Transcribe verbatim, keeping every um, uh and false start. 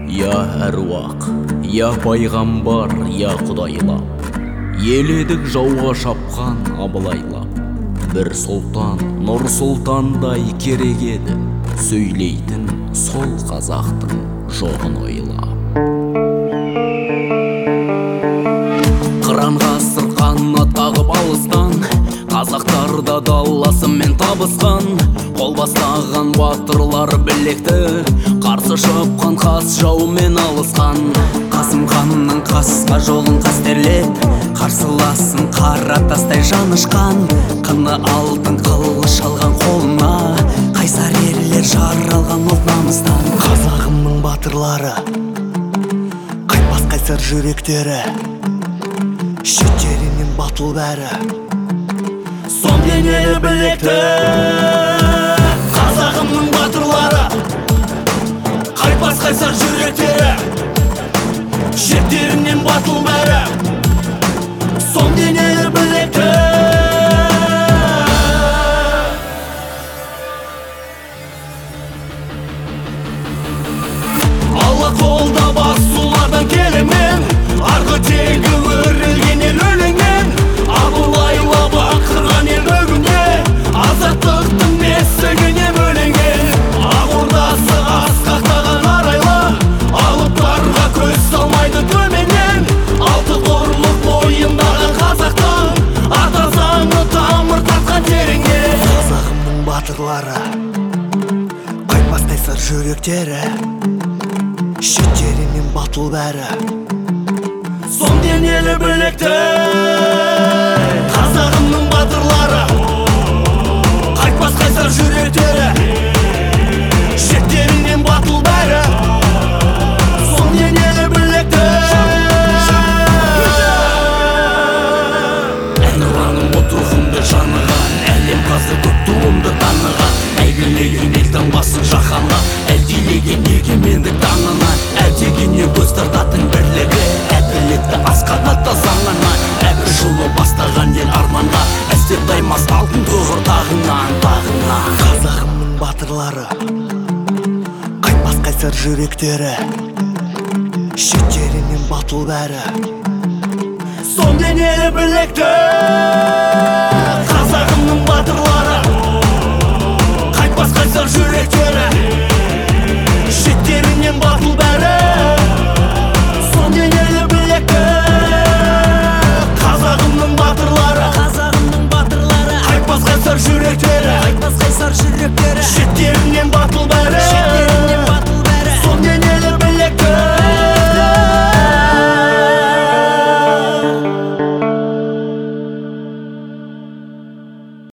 Я әруақ, я пайғамбар, я құдайлап, еледік жауға шапқан абылайлап. Бір сұлтан, нұр сұлтандай керек еді, сөйлейтін сол қазақтың жоғын ойлап. Қыран ғасыр қанат қағып алыстан, қазақтарда даласымен табысқан. Қол бастаған батырлар білекті, қарсы шапқан қас жаумен алысқан. Қасым ханның қасқа жолын қастерлеп, қарсыласын қара тастай жанышқан. Қыны алтын қылыш алған қолына, қайсар ерлер жаралған оқ намыстан. Қазағымның батырлары, қайтпас қайсар жүректері, шеттерінен батыл бәрі, сон денелі білекті. Қазағымның батырлары, қайтпас қайсар жүректері, шеттерінен батыл бәрі, сон денелі білекті. Алла қолда басулардан келемен, арғы тегі өрілген ел өлеңмен. Абылайлап ақырған ел бүгінде, азаттықтың бесігіне бөленген. Ақ ордасы асқақтаған арайлы, алыптарға көз салмайды төменнен. Алты қорлық бойындағы қазақтың, ата заңы тамыр тартқан тереңге. Қазағымның батырлары, қайтпас қайсар жүректері, шеттерінен батыл бәрі, сон денелі білекті. Қазағымның батырлары, қайтпас қайсар жүректері, шеттерінен батыл бәрі, сон денелі білекті. Әнұраным отырғымды жаныған, әлем қазір көк туымды таныған. Әйгілеген елдің басын жаһанға, әлдилеген егемендік таңына. Әтегенне көз тартатын бірлігі, әділетті асқанатта заңына. Әбір жолы бастаған ел арманға, әстеп даймас алтын тұғыр тағынан, тағынан. Қазағымның батырлары, қайтпас қайсар жүректері, шеттерінен батыл бәрі, сон денелі білекті. Қазағымның батырлары, қайтпас қайсар жүректері,